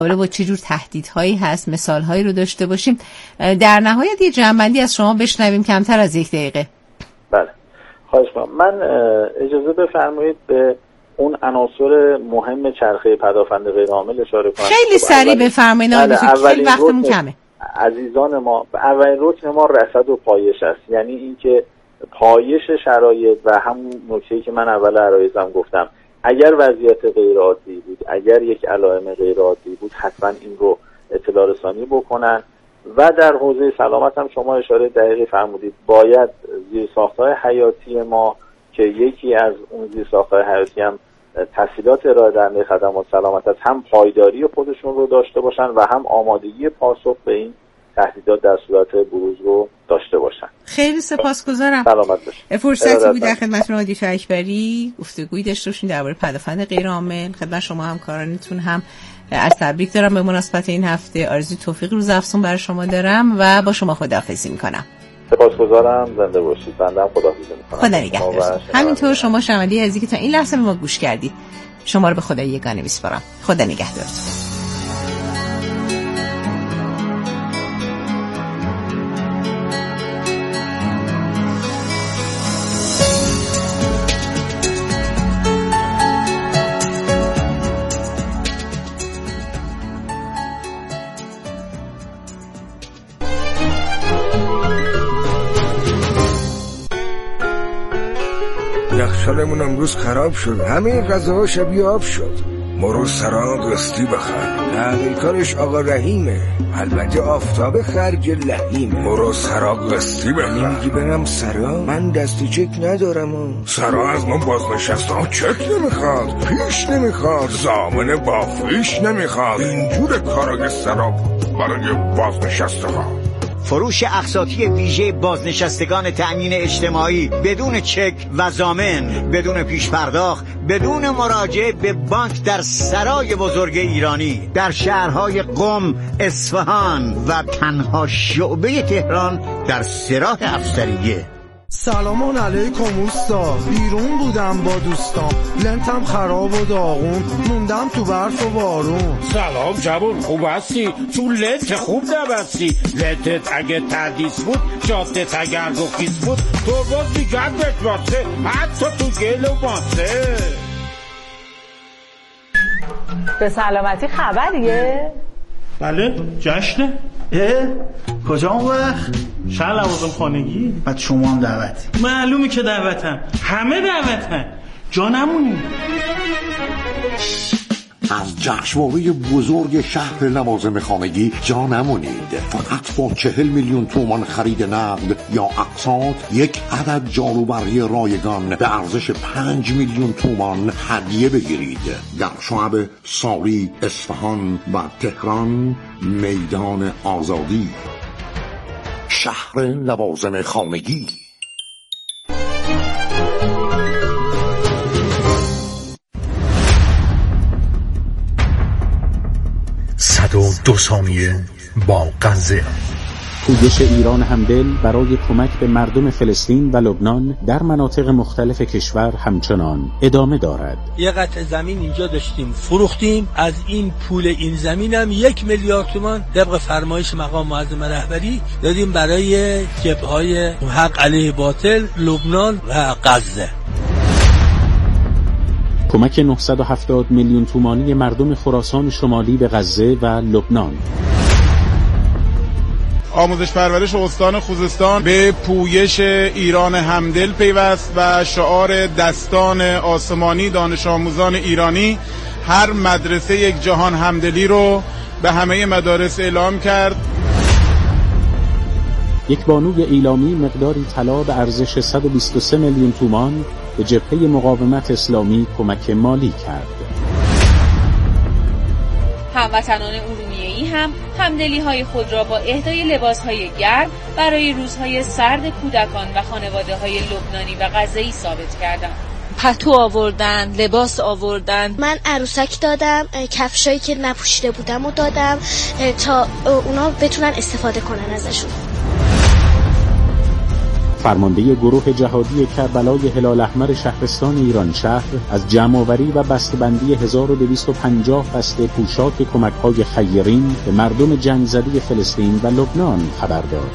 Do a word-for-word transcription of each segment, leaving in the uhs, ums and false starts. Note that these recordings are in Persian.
حالا با چه جور تهدیدهایی هست، مثالهایی رو داشته باشیم. در نهایت یه جمع‌بندی از شما بشنویم کمتر از یک دقیقه. بله خواهش می‌کنم. من اجازه بفرمایید به اون عناصر مهم چرخه پدافند غیرعامل اشاره کنم. خیلی سریع بفرمایید، خیلی وقتمون کمه. عزیزان ما، اولین رکن ما رصد و پایش است، یعنی اینکه پایش شرایط و همون نکته‌ای که من اول عرایزم گفتم، اگر وضعیت غیر عادی بود، اگر یک علائم غیر عادی بود، حتما این رو اطلاع رسانی بکنن. و در حوزه سلامت هم شما اشاره دقیقی فرمودید، باید زیرساخت‌های حیاتی ما که یکی از اون زیرساخت‌های حیاتی هم تسهیلات ارائه دهنده خدمات سلامت است، هم پایداری خودشون رو داشته باشن و هم آمادگی پاسخ به این تهدیدات در صورت بروز رو داشته باشن. خیلی سپاسگزارم. سلامت باشید. فرصتی بود در خدمتتون آقای دکتر اکبری گفتگویی داشته باشیم درباره پدافند غیرعامل. خدمت شما همکارانتون هم از تبریک دارم به مناسبت این هفته. آرزوی توفیق روز افزون برای شما دارم و با شما خداحافظی میکنم. سپاسگزارم، زنده باشید. بنده هم خداحافظی میکنم. خدا نگهدار. همینطور شما شنونده عزیزی که تا این لحظه به ما گوش کردید، شما رو به خدای یگانه میسپارم. خدا نگهدارتون. یخچالمون امروز خراب شد، همه غذاها شبیه آب شد. مرو سرا قسطی بخر، نه کارش آقا رحیمه، البته آفتاب خرج لحیمه. مرو سرا قسطی بخر. میگی برم سرا؟ من دست چک ندارم و. سرا از من بازنشسته ها چک نمیخواد، پیش نمیخواد، زامن بافیش نمیخواد، اینجور کارا سرا برای بازنشسته ها. فروش اقساطی ویژه بازنشستگان تأمین اجتماعی بدون چک و ضامن، بدون پیش پرداخت، بدون مراجعه به بانک در سرای بزرگ ایرانی در شهرهای قم، اصفهان و تنها شعبه تهران در سراح افسریه. سلام علیکم اوستا، بیرون بودم با دوستام، لنتم خراب و داغون، موندم تو برف و بارون. سلام جوون، خوب هستی؟ تو لنت خوب نبستی، لنتت اگه تردیس بود، جادت اگر گفیز بود، تو باز میگردت واسه، حتی تو گل و ماسه. به سلامتی خبریه؟ بله، جشنه. اه؟ کجا اون وقت؟ شهر لوازم خانگی؟ بعد شما هم دعوت؟ معلومه که دعوتم، همه دعوتن، جا نمونی. از جشنواره بزرگ شهر لوازم خانگی جا نمونید. فقط با چهل میلیون تومان خرید نقد یا اقساط یک عدد جاروبرقی رایگان به ارزش پنج میلیون تومان هدیه بگیرید. در شعب ساری، اصفهان و تهران، میدان آزادی. شهر لوازم خانگی. صد و دو ثانیه با غزه. پویش ایران همدل برای کمک به مردم فلسطین و لبنان در مناطق مختلف کشور همچنان ادامه دارد. یه قطع زمین اینجا داشتیم فروختیم، از این پول این زمینم یک میلیارد تومان طبق فرمایش مقام معظم رهبری دادیم برای جبهه‌های حق علیه باطل، لبنان و غزه. کمک نهصد و هفتاد میلیون تومانی مردم خراسان شمالی به غزه و لبنان. آموزش پرورش استان خوزستان به پویش ایران همدل پیوست و شعار دستان آسمانی دانش آموزان ایرانی هر مدرسه یک جهان همدلی رو به همه مدارس اعلام کرد. یک بانوی ایلامی مقداری طلا به ارزش صد و بیست و سه میلیون تومان به جبهه مقاومت اسلامی کمک مالی کرد. هموطنان ارومیه‌ای هم همدلی‌های خود را با اهدای لباس‌های گرم برای روزهای سرد کودکان و خانواده‌های لبنانی و غزه‌ای ثابت کردند. پتو آوردن، لباس آوردن. من عروسک دادم، کفشایی که نپوشیده بودم و دادم تا اونا بتونن استفاده کنن ازشون. فرمانده گروه جهادی کربلای هلال احمر شهرستان ایران شهر از جمع‌آوری و بسته‌بندی هزار و دویست و پنجاه بسته پوشاک کمک‌های خیرین به مردم جنگ زده فلسطین و لبنان خبر داد.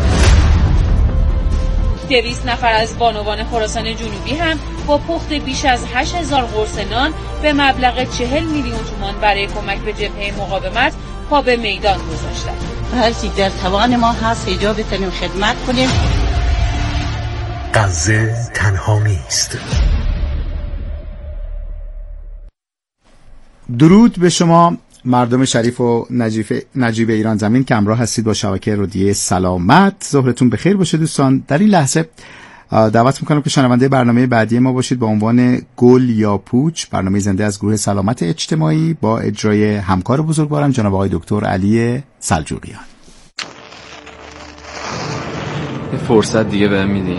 دویست نفر از بانوان خراسان جنوبی هم با پخت بیش از هشت هزار قرص نان به مبلغ چهل میلیون تومان برای کمک به جبهه مقاومت پا به میدان گذاشتند. هر چی در توان ما هست ایجا بتونیم خدمت کنیم. غزه تنها نیست. درود به شما مردم شریف و نجیب, نجیب ایران زمین که همراه هستید با شبکه رادیویی سلامت. ظهرتون بخیر باشه دوستان. در این لحظه دعوت میکنم که شنونده برنامه بعدی ما باشید با عنوان گل یا پوچ، برنامه زنده از گروه سلامت اجتماعی با اجرای همکار بزرگوارم جناب آقای دکتر علی سلجوقیان. یه فرصت دیگه بهم میدی؟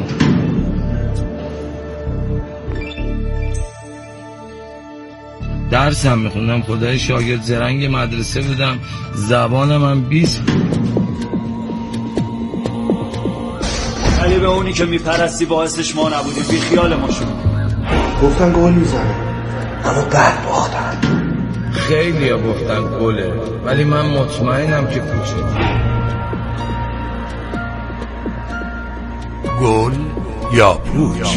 درسم میخوندم، خدای شاگرد زرنگ مدرسه بودم، زبانم هم بیست بود. علی به اونی که میپرستی باعثش ما نبودیم، بی خیال ما شد. گفتن گل میزنه اما بعد باختن. خیلی ها گفتن گله ولی من مطمئنم که پوچه. گل یا پوچ.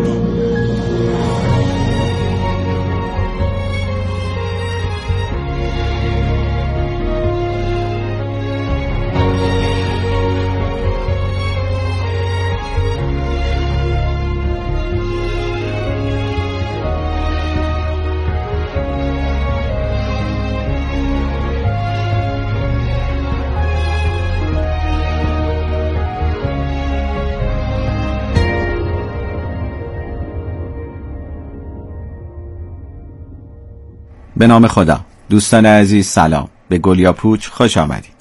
به نام خدا. دوستان عزیز سلام. به گل یا پوچ خوش آمدید.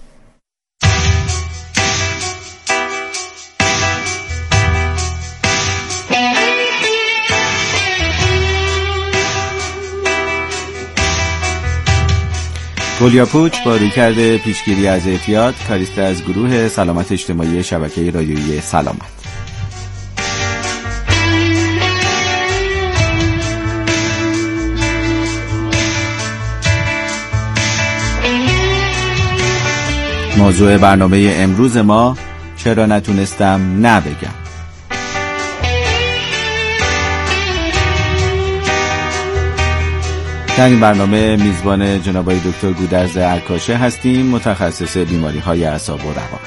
گل یا پوچ با رویکرد پیشگیری از اعتیاد، کاریست از گروه سلامت اجتماعی شبکه رادیویی سلامت. موضوع برنامه امروز ما چرا نتونستم نه بگم. در این برنامه میزبان جناب آقای دکتر گودرز عکاشه هستیم، متخصص بیماری های اعصاب و روان.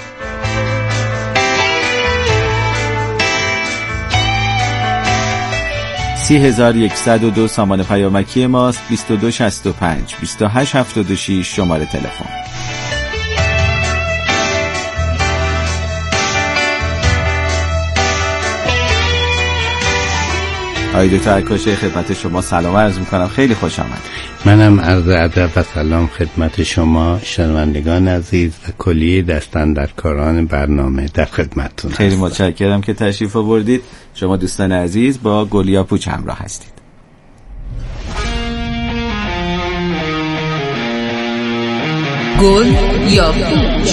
سی هزار یکصد و دو سامان پیامکی ماست. بیست و دو شصت و پنج بیست و هشت هفتاد و شش شماره تلفن. آقای دکتر عکاشه خدمت شما سلام عرض میکنم، خیلی خوش آمد. منم عرض ادب و سلام خدمت شما شنوندگان عزیز و کلیه دستاندرکاران برنامه در خدمتتون. خیلی متشکرم که تشریف آوردید. شما دوستان عزیز با گل یا پوچ همراه هستید. گل یا پوچ،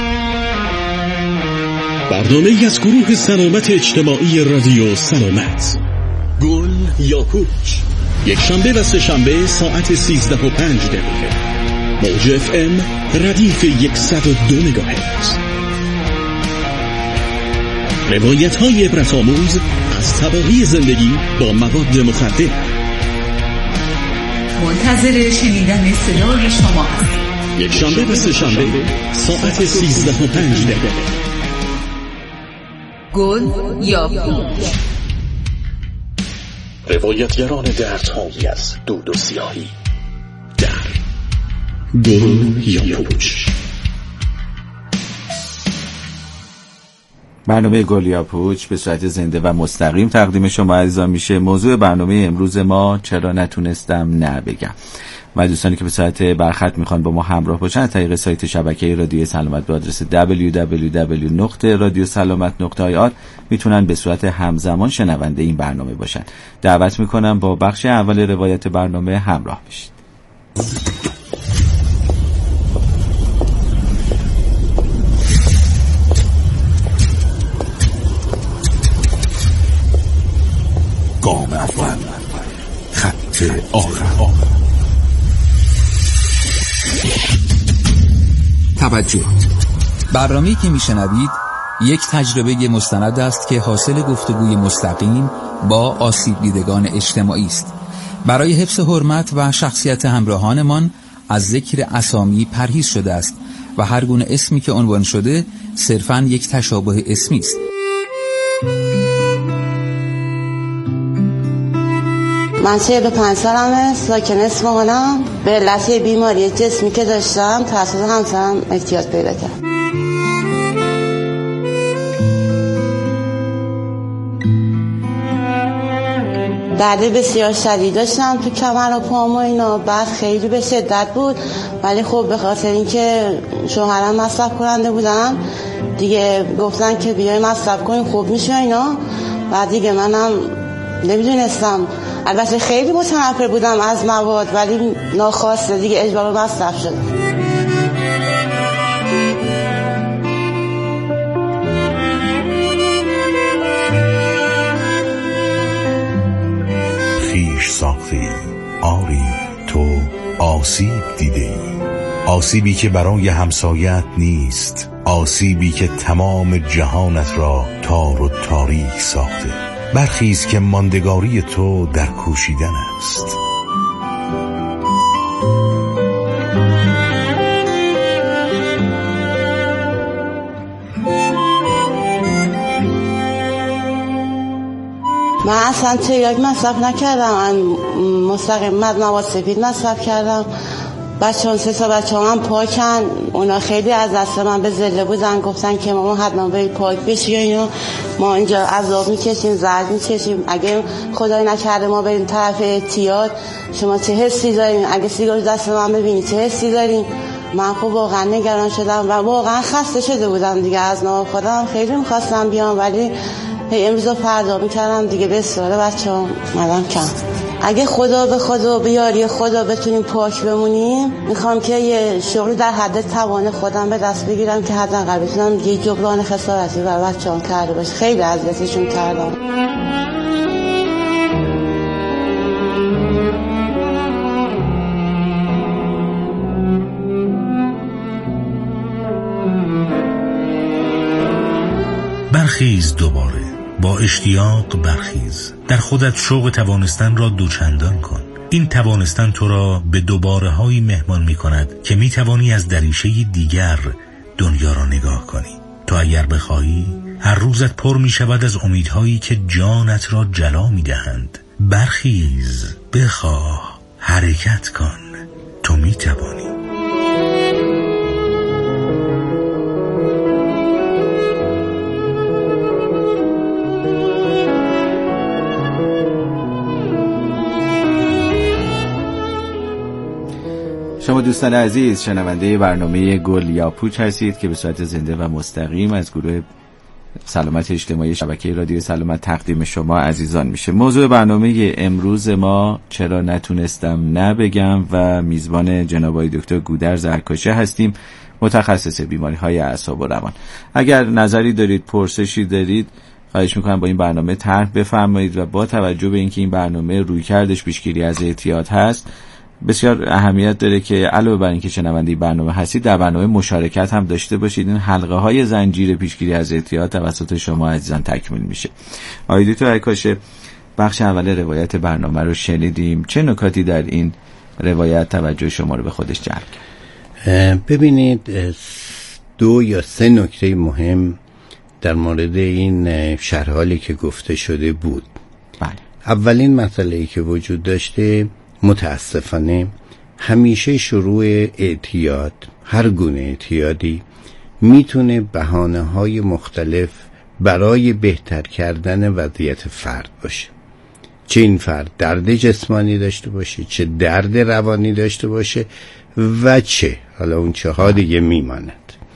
برنامه از گروه سلامت اجتماعی رادیو سلامت. گل یا پوچ، یک شنبه و سه شنبه ساعت سیزده و پنج دقیقه، موج اف ام ردیف یکصد و دو مگاهرتز. روایت های عبرت آموز از تباهی زندگی با مواد مخدر. منتظر شنیدن صدای شما هست. یک شنبه و سه شنبه ساعت سیزده و پنج دقیقه. گل یا پوچ، روایتگران دردهایی از دود و سیاهی در گل یا پوچ. برنامه گل یا پوچ به صورت زنده و مستقیم تقدیم شما عزیزان میشه. موضوع برنامه امروز ما چرا نتونستم نه بگم. و دوستانی که به صورت برخط میخوان با ما همراه باشن از طریق سایت شبکه رادیو سلامت به آدرس دبلیو دبلیو دبلیو دات رادیو سلامت دات آی آر میتونن به صورت همزمان شنونده این برنامه باشن. دعوت میکنم با بخش اول روایت برنامه همراه بشید. توجه. برنامه‌ای که میشنوید یک تجربه مستند است که حاصل گفتگوی مستقیم با آسیب دیدگان اجتماعی است. برای حفظ حرمت و شخصیت همراهانمان از ذکر اسامی پرهیز شده است و هر گونه اسمی که عنوان شده صرفاً یک تشابه اسمی است. من چهل و پنج سالمه، ساکن اصفهانم. به علت بیماری جسمی که داشتم توسط همسرم اعتیاد پیدا کردم. درد بسیار شدید داشتم تو کمر و پام و اینا، بعد خیلی به شدت بود، ولی خب به خاطر اینکه شوهرم مصرف کننده بودن دیگه گفتن که بیای مصرف کنیم خوب میشه اینا، و دیگه منم نمیدونستم. البته خیلی متنفر بودم از مواد، ولی ناخواسته دیگه اجبار به مصرف شدم. خیش ساخته ای، آری تو آسیب دیده ای، آسیبی که برای همسایت نیست، آسیبی که تمام جهانت را تار و تاریک ساخته. برخیز که ماندگاری تو در کوشیدن است. من اصلا تریاک مصرف نکردم، من مستقیم از مواد سفید مصرف کردم. بچه هم سه تا بچه هم پاکن، اونا خیلی از دست من به زله بودن، گفتن که ماما حتما باید پاک بشی و اینا. ما اینجا عذاب میکشیم، زرد میکشیم، اگه خدای نکرده ما بریم طرف اعتیاد شما چه حسی داریم؟ اگه سیگار دست من ببینی چه حسی داریم؟ من خب واقعا نگران شدم و واقعا خسته شده بودم دیگه از نام خودم. خیلی میخواستم بیام، ولی هی امروز فردا میکردم دیگه به اصرار بچه هم مدام کم. اگه خدا به خدا به یاری خدا بتونیم پاک بمونیم، میخوام که یه شغلی در حد توان خودم به دست بگیرم که حداقل بتونم یه جبران خسارتی برای بچه‌ام کرده باشه. خیلی اذیتشون کردم. برخیز دوباره، با اشتیاق برخیز، در خودت شوق توانستن را دوچندان کن. این توانستن تو را به دوباره های مهمان می کند که می توانی از دریچه دیگر دنیا را نگاه کنی. تو اگر بخواهی هر روزت پر می شود از امیدهایی که جانت را جلا می دهند. برخیز، بخواه، حرکت کن، تو می توانی. شما دوستان عزیز شنونده برنامه گل یا پوچ هستید که به صورت زنده و مستقیم از گروه سلامت اجتماعی شبکه رادیو سلامت تقدیم شما عزیزان میشه. موضوع برنامه امروز ما چرا نتونستم نبگم و میزبان جناب آقای دکتر گودرز عکاشه هستیم، متخصص بیماری های اعصاب و روان. اگر نظری دارید، پرسشی دارید، خواهش میکنم با این برنامه طرح بفرمایید و با توجه به اینکه این برنامه رویکردش پیشگیری از اعتیاد هست، بسیار اهمیت داره که علاوه بر اینکه شنونده برنامه هستید در برنامه مشارکت هم داشته باشید. این حلقه های زنجیره پیشگیری از اعتیاد توسط شما عزیزان تکمیل میشه. آقای دکتر عکاشه، بخش اول روایت برنامه رو شنیدیم، چه نکاتی در این روایت توجه شما رو به خودش جلب کرد؟ ببینید، دو یا سه نکته مهم در مورد این شرح حالی که گفته شده بود. بله. اولین مسئله‌ای که وجود داشته، متاسفانه همیشه شروع اعتیاد، هر گونه اعتیادی، میتونه بهانه‌های مختلف برای بهتر کردن وضعیت فرد باشه. چه این فرد درد جسمانی داشته باشه، چه درد روانی داشته باشه و چه حالا اون چه ها دیگه میماند.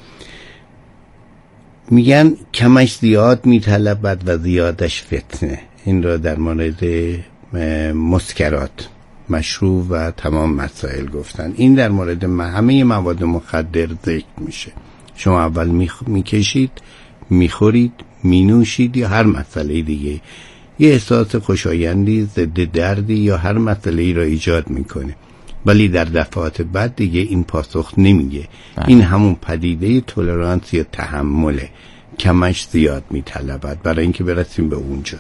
میگن کمش زیاد میطلبد و زیادش فتنه. این را در مورد مسکرات، مشروب و تمام مسائل گفتن. این در مورد همه مواد مخدر ذکر میشه. شما اول میکشید، میخورید، مینوشید یا هر مسئله دیگه، یه احساس خوشایندی، ضد دردی یا هر مسئله ای را ایجاد میکنه. ولی در دفعات بعد دیگه این پاسخ نمیگه. این همون پدیده تولرانس یا تحمله، کمش زیاد میطلبد برای اینکه برسیم به اونجا.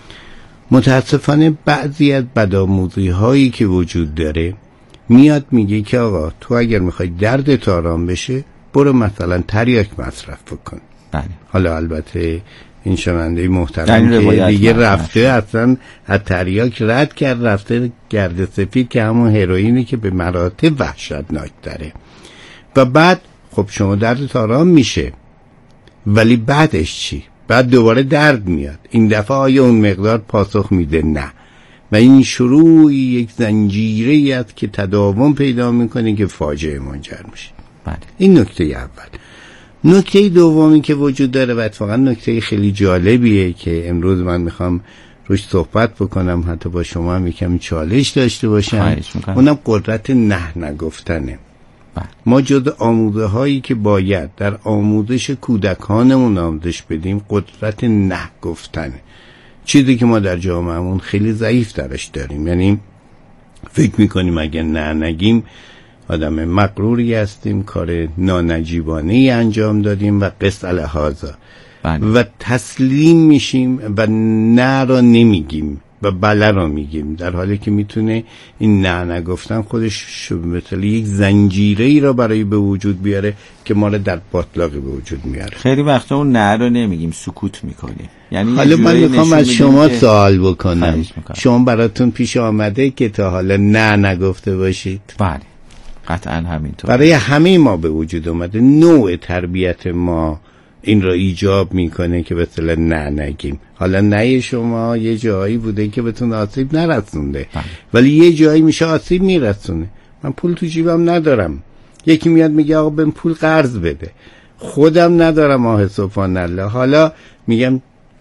متاسفانه بعضی از بدآموزی هایی که وجود داره میاد میگه که آقا تو اگر میخوای دردت آرام بشه برو مثلا تریاک مصرف بکن. بله. حالا البته این شنونده محترم که دیگه رفته اصلا از تریاک رد کرد، رفته گرد سفید که همون هروئینی که به مراتب وحشتناک داره. و بعد خب شما دردت آرام میشه، ولی بعدش چی؟ بعد دوباره درد میاد. این دفعه آیا اون مقدار پاسخ میده؟ نه. و این شروع یک زنجیره است که تداوم پیدا میکنه که فاجعه منجر میشه. بله. این نکته اول. نکته دومی که وجود داره و اتفاقا نکته خیلی جالبیه که امروز من میخوام روش صحبت بکنم، حتی با شما هم یکم چالش داشته باشم، اونم قدرت نه نگفتنه. بله. ما جز آموزه هایی که باید در آموزش کودکانمون آموزش بدیم قدرت نه گفتنه، چیزی که ما در جامعهمون خیلی ضعیف درش داریم. یعنی فکر میکنیم اگه نه نگیم آدم مغروری هستیم، کار نانجیبانه‌ای انجام دادیم و قص الهذا، و تسلیم میشیم و نه را نمیگیم و بله را میگیم، در حالی که میتونه این نه نگفتن خودش مثل یک زنجیره ای را برای به وجود بیاره که ما را در باطلاق به وجود میاره. خیلی وقتا اون نه را نمیگیم، سکوت میکنیم. یعنی حالا من میخوام از شما سوال بکنم، شما براتون پیش آمده که تا حالا نه نگفته باشید؟ بله قطعا همینطور. برای همه ما به وجود اومده. نوع تربیت ما این را ایجاب میکنه که مثلا نه نگیم. حالا نه شما یه جایی بوده که بهتون آسیب نرسونده، بله. ولی یه جایی میشه آسیب میرسونه. من پول تو جیبم ندارم، یکی میاد میگه آقا بهم پول قرض بده، خودم ندارم آه سبحان الله، حالا میگم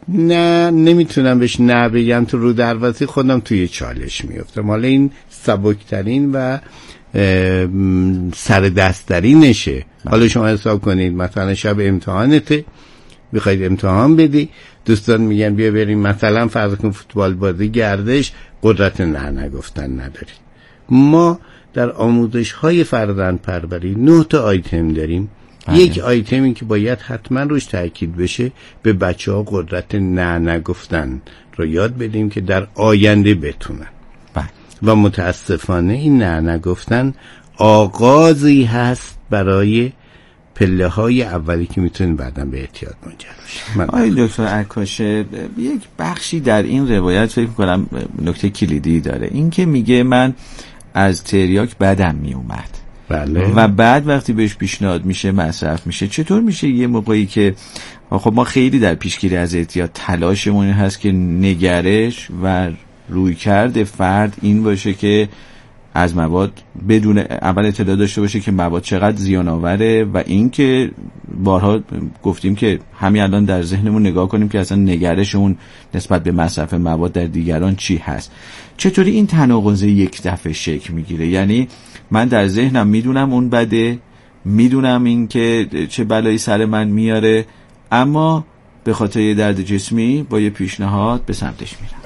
نه نمیتونم بهش نه بگم، تو رو درواسی خودم توی چالش میفتم. حالا این سبکترین و سر دستری نشه. حالا شما حساب کنید مثلا شب امتحانته، بخواید امتحان بدی، دوستان میگن بیا بریم مثلا فرض کن فوتبال بازی، گردش، قدرت نه نگفتن ندارید. ما در آموزش های فرزند پروری نه تا آیتم داریم. بله. یک آیتمی که باید حتما روش تاکید بشه، به بچه ها قدرت نه نگفتن رو یاد بدیم که در آینده بتونن. بله. و متاسفانه این نه نگفتن آغازی هست برای پله های اولی که میتونن بعداً به اعتیاد منجر بشه. آقای دکتر عکاشه، یک بخشی در این روایت فکر می‌کنم نکته کلیدی داره، این که میگه من از تریاک بدم میومد. بله. و بعد وقتی بهش پیشنهاد میشه مصرف میشه. چطور میشه یه موقعی که خب ما خیلی در پیشگیری از اعتیاد تلاشمون هست که نگرش و رویکرد فرد این باشه که از مواد بدون اول اطلاع داشته باشه که مواد چقدر زیان آوره، و این که بارها گفتیم که همین الان در ذهنمون نگاه کنیم که اصلا نگرشمون نسبت به مصرف مواد در دیگران چی هست. چطوری این تناقض یک دفعه شکل میگیره؟ یعنی من در ذهنم میدونم اون بده، میدونم این که چه بلایی سر من میاره، اما به خاطر یه درد جسمی با یه پیشنهاد به سمتش میرم.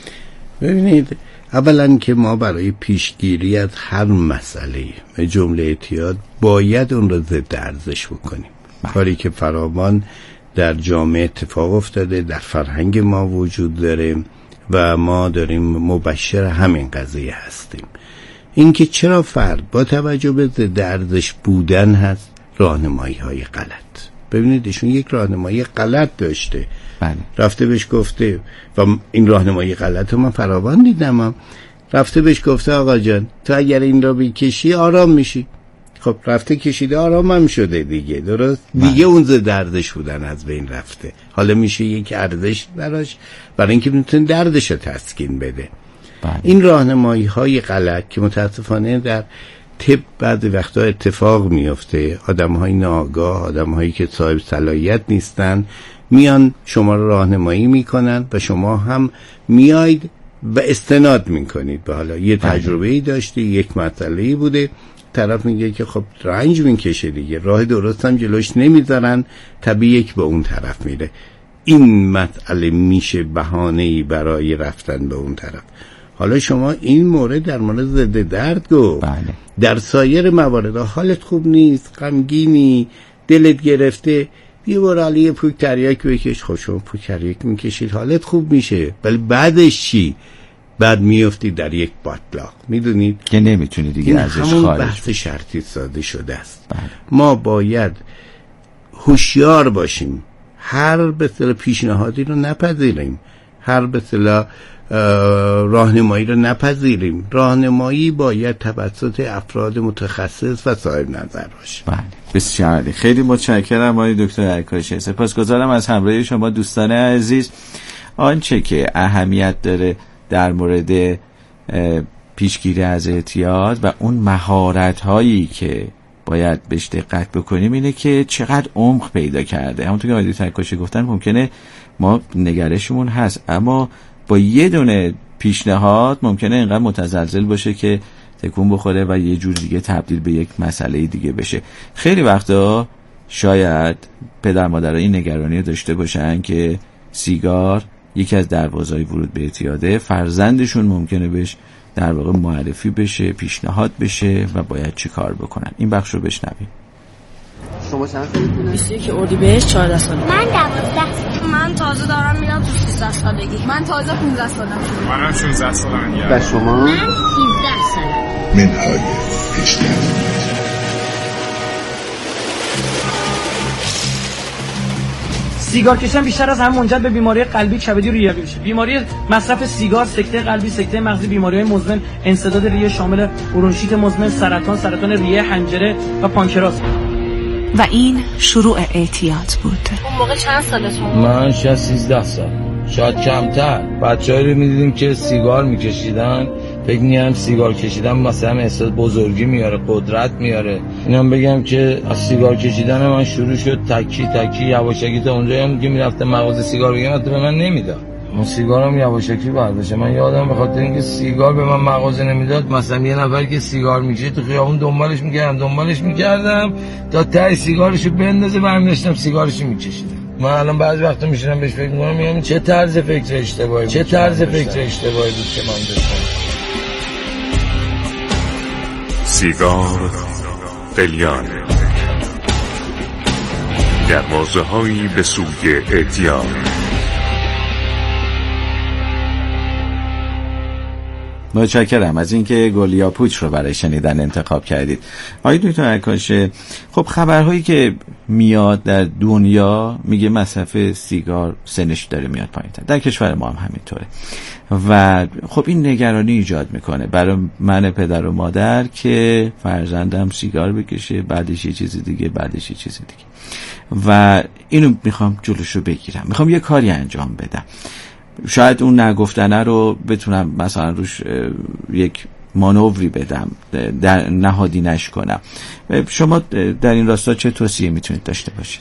ببینید، اولا که ما برای پیشگیری از هر مسئله به جمله اعتیاد باید اون رو ضد ارزش بکنیم. کاری که فراوان در جامعه اتفاق افتاده، در فرهنگ ما وجود داره و ما داریم مبشر همین قضیه هستیم. اینکه چرا فرد با توجه به ضد ارزش بودن هست راهنمایی های غلط. ببینید ایشون یک راهنمایی غلط داشته، بله. رفته بهش گفته، و این راهنمایی غلط رو من فراوان دیدم، رفته بهش گفته آقا جان تو اگر این را بکشی آرام میشی. خب رفته کشیده آرام هم شده دیگه، درست؟ بله. دیگه اون ضد ارزش بودن از بین رفته، حالا میشه یک ارزش براش برای اینکه میتونه دردش رو تسکین بده. بله. این راهنمایی های غلط که متاسفانه در طب بعضی وقتا اتفاق میفته، آدم های ناآگاه، آدم هایی که صاحب صلاحیت نیستن میان شما رو راهنمایی میکنن و شما هم میاید و استناد میکنید به حالا یه تجربه‌ای داشته، یک مسئله‌ای بوده، طرف میگه که خب رنج میکشه دیگه، راه درست هم جلوش نمیذارن، طبیعی که به اون طرف میره. این مسئله میشه بهانه‌ای برای رفتن به اون طرف. حالا شما این مورد در مورد ضد درد گفت، بله. در سایر موارد حالت خوب نیست، غمگینی، دلت گرفته، یه بار علی پوک تریاک بکش. خب شما پوک تریاک میکشید حالت خوب میشه، ولی بعدش چی؟ بعد میفتی در یک باطلاق. میدونید که نمیتونی دیگه ازش خارج. همون بحث شرطی ساده شده است. بله. ما باید هوشیار باشیم، هر به اصطلاح پیشنهادی رو نپذیریم، هر به اصطلاح راهنمایی رو نپذیریم. راهنمایی باید توسط افراد متخصص و صاحب نظر باشه. بله بسیار خیلی متشکرم آقای دکتر عکاشی. سپاسگزارم از همراهی شما دوستان عزیز. آنچه که اهمیت داره در مورد پیشگیری از اعتیاد و اون مهارت هایی که باید بهش دقت بکنیم اینه که چقدر عمق پیدا کرده. همونطور که آقای دکتر عکاشی گفتن ممکنه ما نگرشمون هست، اما با یه دونه پیشنهاد ممکنه اینقدر متزلزل باشه که تکون بخوره و یه جور دیگه تبدیل به یک مسئله دیگه بشه. خیلی وقتا شاید پدر مادرها این نگرانی داشته باشن که سیگار یکی از دروازه‌های ورود به اعتیاده، فرزندشون ممکنه بهش در واقع معرفی بشه، پیشنهاد بشه و باید چی کار بکنن. این بخش رو بشنویم. شما چند سالتونه؟ بیست و یک اردیبهشت چهارده ساله. من دوازده. من تازه دارم میرم تو سیزده سالگی. من تازه پانزده سالم. منم شانزده سالم. و شما؟ من سیزده سالم. منهای پیشنهاد. سیگار کشیدن بیشتر از همه منجر به بیماری قلبی، کبدی و ریوی میشه. بیماری مصرف سیگار، سکته قلبی، سکته مغزی، بیماری‌های مزمن، انسداد ریه شامل برونشیت مزمن، سرطان، سرطان ریه، حنجره و پانکراس. و این شروع اعتیاد بود. اون موقع چند سالتون؟ من شاید سیزده سال، شاید کمتر. بچه‌ای رو می‌دیدیم که سیگار می‌کشیدن، فکر می‌کردم سیگار کشیدن مثلا احساس بزرگی میاره، قدرت میاره. اینم بگم که از سیگار کشیدن من شروع شد، تکی تکی یواشکی تا اونجایی هم که میرفتم مغازه سیگار بگیرم حتی به من نمیداد. من سیگارم یواشکی برداشتم. من یادم به خاطر اینکه سیگار به من مغازه نمیداد، مثلا یه نفر که سیگار میکشه تو خیابون دنبالش میکردم دنبالش میکردم تا ته سیگارشو بندازه برمی داشتم سیگارشو میکشیدم. من الان بعضی وقتا میشینم بهش فکر میکنم، میگم چه طرز فکر اشتباهی چه طرز فکر اشتباهی بود که من داشتم. سیگار قلیان، دروازه هایی به سوی اعتیاد. متشکرم از اینکه گلیا پوچ رو برای شنیدن انتخاب کردید. آقای دکتر عکاشی، خب خبرهایی که میاد در دنیا میگه مصرف سیگار سنش داره میاد پایین‌تر، در کشور ما هم همینطوره و خب این نگرانی ایجاد میکنه برای من پدر و مادر که فرزندم سیگار بکشه، بعدش یه چیز دیگه، بعدش یه چیز دیگه، و اینو میخوام جلوشو بگیرم، میخوام یه کاری انجام بدم. شاید اون نگفتنه رو بتونم مثلا روش یک مانوری بدم، در نهادینش کنم. شما در این راستا چه توصیه میتونید داشته باشید؟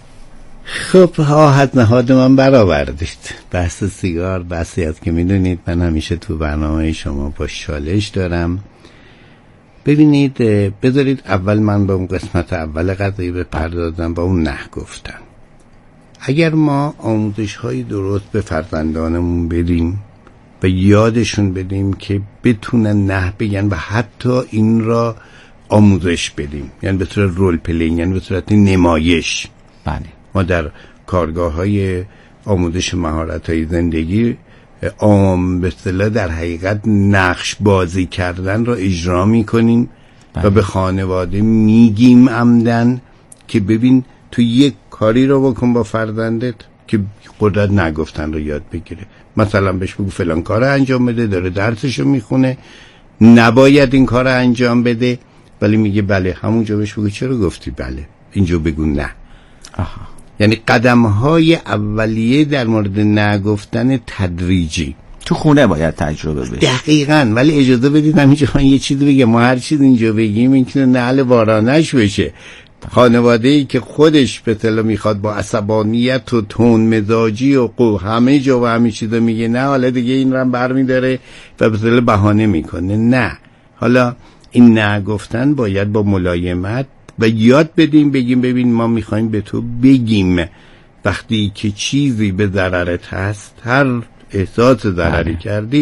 خب آهد نهاد من برآوردید. بحث سیگار بحثی است که میدونید من همیشه تو برنامه شما با چالش دارم. ببینید، بذارید اول من با اون قسمت اول قضیه بپردازم، با اون نه گفتن. اگر ما آموزش های درست به فرزندانمون بدیم و یادشون بدیم که بتونن نه بگن و حتی این را آموزش بدیم، یعنی به صورت رول پلینگ، یعنی به صورت نمایش. بله. ما در کارگاه های آموزش مهارت های زندگی آم به اصطلاح در حقیقت نقش بازی کردن را اجرا میکنیم و به خانواده میگیم عمدن که ببین تو یک کاری رو بکن با فرزندت که قدرت نگفتن رو یاد بگیره. مثلا بهش بگو فلان کار انجام بده، داره درسشو میخونه، نباید این کار انجام بده، ولی میگه بله. همونجا بهش بگو چرا گفتی بله، اینجا بگو نه. آها. یعنی قدم های اولیه در مورد نگفتن تدریجی تو خونه باید تجربه بشه. دقیقاً. ولی اجازه بدید همینجا من یه چیزی بگم. ما هر چیز اینجا بگیم این که نعل وارانش بشه. خانواده‌ای که خودش به اصطلاح میخواد با عصبانیت و تون مزاجی و قو همه جا و همه چیزا میگه نه، حالا دیگه این رو برمی‌داره و به اصطلاح بهانه میکنه. نه، حالا این نه گفتن باید با ملایمت و یاد بدیم، بگیم ببین ما میخوایم به تو بگیم وقتی که چیزی به ضررت هست، هر احساس ضرری کردی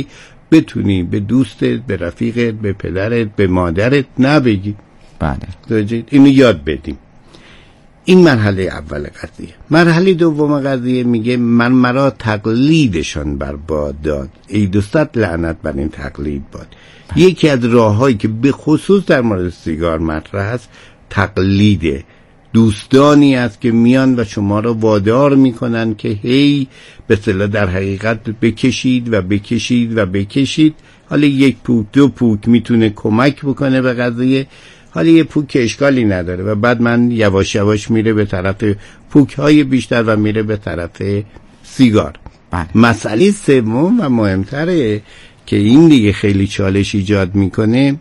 بتونی به دوستت، به رفیقت، به پدرت، به مادرت نبگی. بله. اینو یاد بدیم. این مرحله اول قضیه. مرحله دوم قضیه میگه من مرا تقلیدشان بر باد داد، ای دوستت لعنت بر این تقلید باد. بله. یکی از راههایی که به خصوص در مورد سیگار مطرح است تقلیده. دوستانی است که میان و شما را وادار میکنن که هی به اصطلاح در حقیقت بکشید و بکشید و بکشید. حالا یک پوک دو پوک میتونه کمک بکنه به قضیه، حالا یه پوک که اشکالی نداره و بعد من یواش یواش میره به طرف پوک های بیشتر و میره به طرف سیگار. بله. مسئله سوم و مهمتره که این دیگه خیلی چالش ایجاد میکنه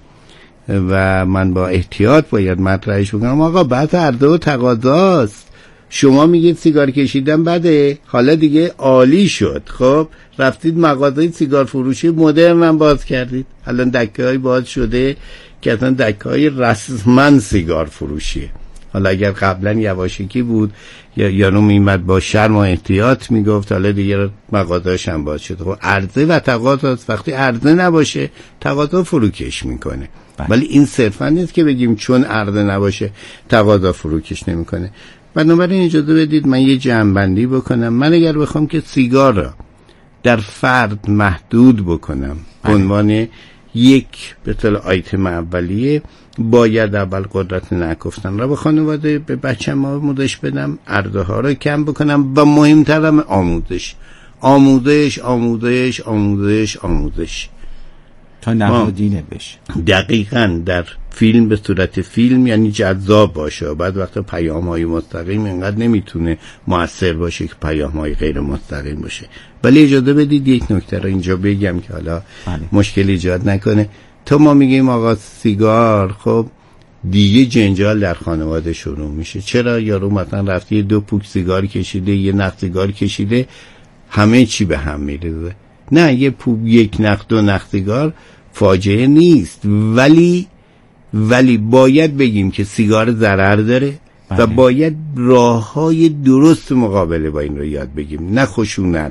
و من با احتیاط باید مطرحش بکنم. آقا بعد عرضه و تقاضاست. شما میگید سیگار کشیدن بده، حالا دیگه عالی شد، خب رفتید مغازه سیگار فروشی مدرن هم باز کردید، الان دکه های باز شده که اصلا دکه های رسما سیگار فروشیه. حالا اگر قبلا یواشکی بود یا یارو میمد با شرم و احتیاط میگفت، حالا دیگه مغازه‌اش هم باز شده. خب عرضه و تقاضاست. وقتی عرضه نباشه تقاضا فروکش میکنه. بله. ولی این صرفا نیست که بگیم چون عرضه نباشه تقاضا فروکش نمیکنه. بنابراین اجازه بدید من یه جمع‌بندی بکنم. من اگر بخوام که سیگار را در فرد محدود بکنم به عنوان یک به اصطلاح آیتم اولیه، باید اول قدرت نگفتن را به خانواده به بچه‌م آموزش بدم، عرضه ها را کم بکنم و مهمترم آموزش آموزش آموزش آموزش آموزش تا نهادینه بشه. دقیقاً در فیلم به صورت فیلم، یعنی جذاب باشه. بعد وقتا پیام های مستقیم اینقدر نمیتونه مؤثر باشه که پیام های غیر مستقیم باشه. ولی اجازه بدید یک نکته رو اینجا بگم که حالا بله. مشکل ایجاد نکنه. تا ما میگیم آقا سیگار، خب دیگه جنجال در خانواده شروع میشه. چرا؟ یارو مثلا رفته دو پوک سیگار کشیده، یه نخ سیگار کشیده، همه چی به هم میریزه. نه، یه پوک، یک نخ، دو نخ سیگار فاجعه نیست، ولی ولی باید بگیم که سیگار ضرر داره. بله. و باید راههای درست مقابله با این رو یاد بگیم، نه خشونت،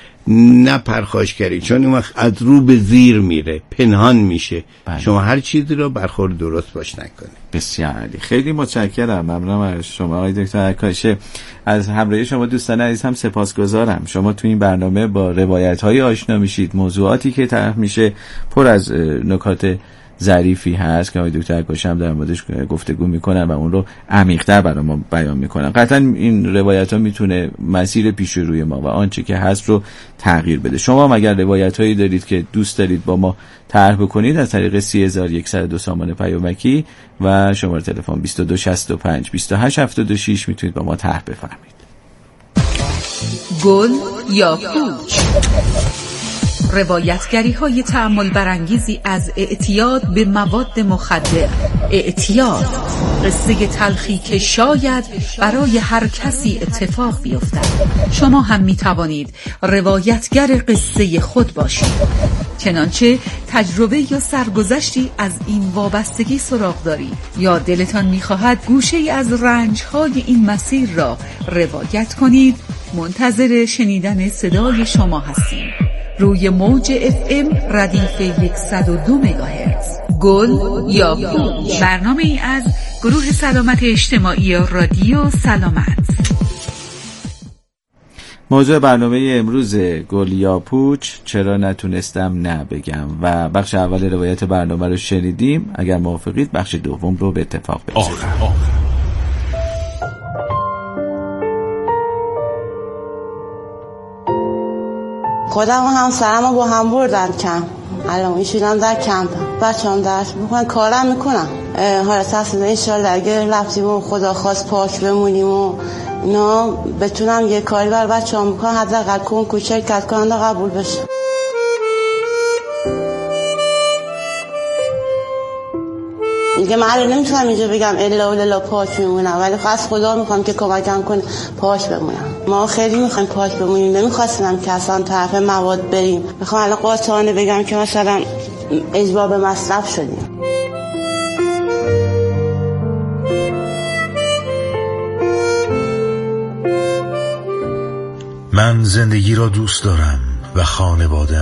نه پرخاشگری، چون اون وقت از رو به زیر میره، پنهان میشه. بله. شما هر چیزی رو برخورد درست باش نکنید. بسیار عالی، خیلی متشکرم، ممنونم از شما آقای دکتر عکاشی. از همراهی شما دوستان عزیز هم سپاسگزارم. شما تو این برنامه با روایت‌های آشنا میشید، موضوعاتی که طرح میشه پر از نکات ظریفی هست که آقای دکتر عکاشی هم در موردش گفتگو میکنن و اون رو عمیق‌تر برای ما بیان میکنن. قطعا این روایت‌ها میتونه مسیر پیش روی ما و آنچه که هست رو تغییر بده. شما اگر روایت‌هایی دارید که دوست دارید با ما طرح بکنید، از طریق سه هزار و صد و دو سامان پیامکی و شماره تلفن بیست و دو شصت و پنج بیست و هشت هفتاد و شش میتونید با ما طرح بفرمایید. گل یا پوچ، روایتگری های تأمل برانگیزی از اعتیاد به مواد مخدر. اعتیاد، قصه تلخی که شاید برای هر کسی اتفاق بیفتد. شما هم می توانید روایتگر قصه خود باشید، چنانچه تجربه یا سرگذشتی از این وابستگی سراغ دارید یا دلتان می خواهد گوشه از رنج های این مسیر را روایت کنید. منتظر شنیدن صدای شما هستیم روی موج اف ام ردیف صد و دو مگاهرتز. گل یا پوچ، برنامه ای از گروه سلامت اجتماعی رادیو سلامت. موضوع برنامه امروز گل یا پوچ، چرا نتونستم نه بگم، و بخش اول روایت برنامه رو شنیدیم. اگر موافقید بخش دوم رو به اتفاق بگذاریم. خودم و همسرم رو با هم بردن کم، الان ایشونم در کمپ، بچه هم درش میکنن، کارم میکنم. حالا تصمیم انشالله اگه رفتیم و خدا خواست پاک بمونیم و اینا بتونم یه کاری بر بچه هم بکنم، حداقل کنکور شرکت کنن و قبول بشه. دیگه من الان نمیتونم اینجا بگم الا و للا پاک میمونم، ولی خواست خدا میخوام که کمکم کنه پاک بمونم. ما خیلی میخوایم پاک بمونیم، نمیخواستیم که اصلا طرف مواد بریم. میخوام الان قاطعانه بگم که مثلا اجبار به مصرف شدیم. من زندگی را دوست دارم و خانواده